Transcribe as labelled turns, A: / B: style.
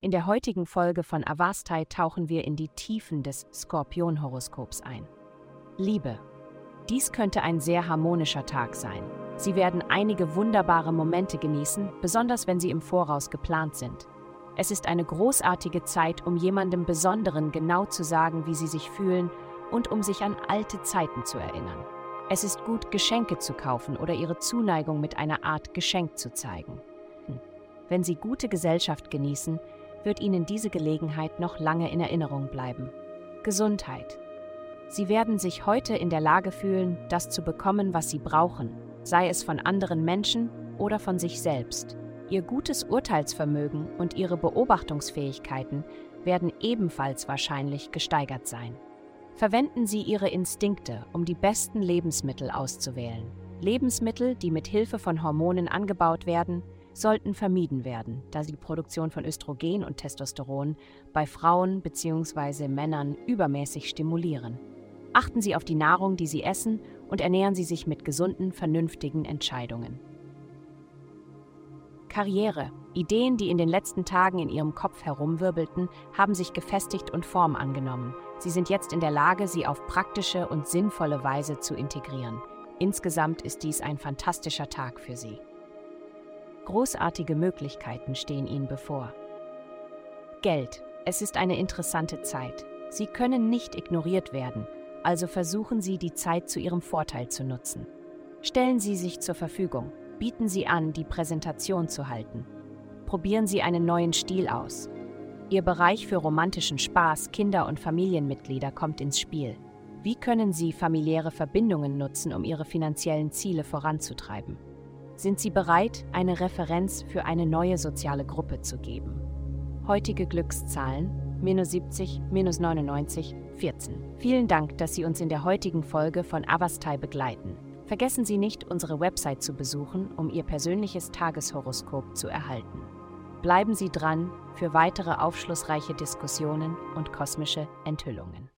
A: In der heutigen Folge von Avastai tauchen wir in die Tiefen des Skorpion-Horoskops ein. Liebe. Dies könnte ein sehr harmonischer Tag sein. Sie werden einige wunderbare Momente genießen, besonders wenn sie im Voraus geplant sind. Es ist eine großartige Zeit, um jemandem Besonderen genau zu sagen, wie sie sich fühlen und um sich an alte Zeiten zu erinnern. Es ist gut, Geschenke zu kaufen oder ihre Zuneigung mit einer Art Geschenk zu zeigen. Wenn Sie gute Gesellschaft genießen, wird Ihnen diese Gelegenheit noch lange in Erinnerung bleiben. Gesundheit. Sie werden sich heute in der Lage fühlen, das zu bekommen, was Sie brauchen, sei es von anderen Menschen oder von sich selbst. Ihr gutes Urteilsvermögen und Ihre Beobachtungsfähigkeiten werden ebenfalls wahrscheinlich gesteigert sein. Verwenden Sie Ihre Instinkte, um die besten Lebensmittel auszuwählen. Lebensmittel, die mit Hilfe von Hormonen angebaut werden, sollten vermieden werden, da sie die Produktion von Östrogen und Testosteron bei Frauen bzw. Männern übermäßig stimulieren. Achten Sie auf die Nahrung, die Sie essen, und ernähren Sie sich mit gesunden, vernünftigen Entscheidungen. Karriere. Ideen, die in den letzten Tagen in Ihrem Kopf herumwirbelten, haben sich gefestigt und Form angenommen. Sie sind jetzt in der Lage, sie auf praktische und sinnvolle Weise zu integrieren. Insgesamt ist dies ein fantastischer Tag für Sie. Großartige Möglichkeiten stehen Ihnen bevor. Geld. Es ist eine interessante Zeit. Sie können nicht ignoriert werden, also versuchen Sie, die Zeit zu Ihrem Vorteil zu nutzen. Stellen Sie sich zur Verfügung. Bieten Sie an, die Präsentation zu halten. Probieren Sie einen neuen Stil aus. Ihr Bereich für romantischen Spaß, Kinder und Familienmitglieder kommt ins Spiel. Wie können Sie familiäre Verbindungen nutzen, um Ihre finanziellen Ziele voranzutreiben? Sind Sie bereit, eine Referenz für eine neue soziale Gruppe zu geben? Heutige Glückszahlen: -70, -99, 14. Vielen Dank, dass Sie uns in der heutigen Folge von Avastai begleiten. Vergessen Sie nicht, unsere Website zu besuchen, um Ihr persönliches Tageshoroskop zu erhalten. Bleiben Sie dran für weitere aufschlussreiche Diskussionen und kosmische Enthüllungen.